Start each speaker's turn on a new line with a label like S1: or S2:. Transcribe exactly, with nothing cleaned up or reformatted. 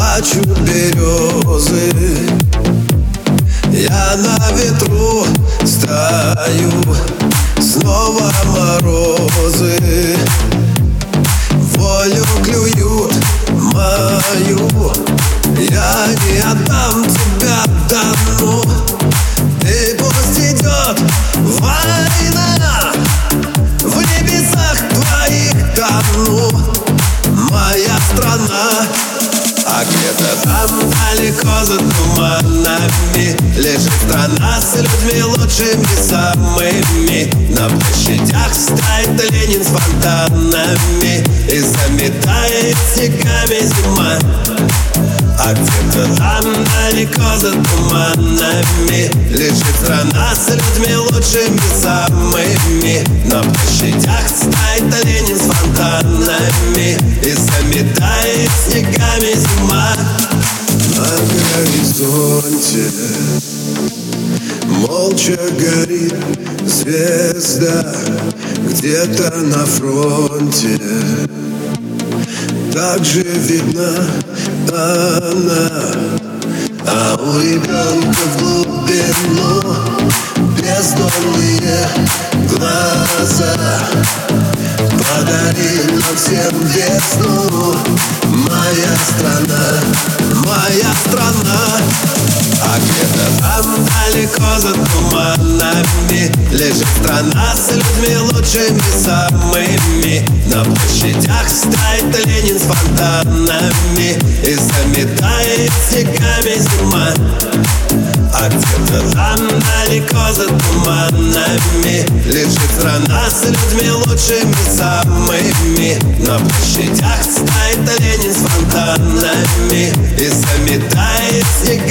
S1: плачут березы. Я на ветру стою, снова морозы. Волю клюют мою, я не отдам тебя давно. И пусть идет война, в небесах твоих тону, моя страна. А где-то там далеко за туманами лежит страна с людьми лучшими самыми. На площадях стоит Ленин с фонтанами и заметает снегами зима. А где-то там далеко за туманами лежит страна с людьми лучшими самыми. На площадях стоит Ленин с фонтанами и заметает снегами зима. На горизонте молча горит звезда, где-то на фронте также видна она. А у ребенка в глубину бездонные глаза. Подари нам всем весну, моя страна, моя страна. А где-то там далеко за туманами лежит страна с людьми лучшими самыми. На площадях стоит Ленин с фонтанами и заметает снегами зима. А где-то там далеко за туманами лежит страна с людьми лучшими самыми. На площадях стоит Ленин с фонтанами и заметает снегами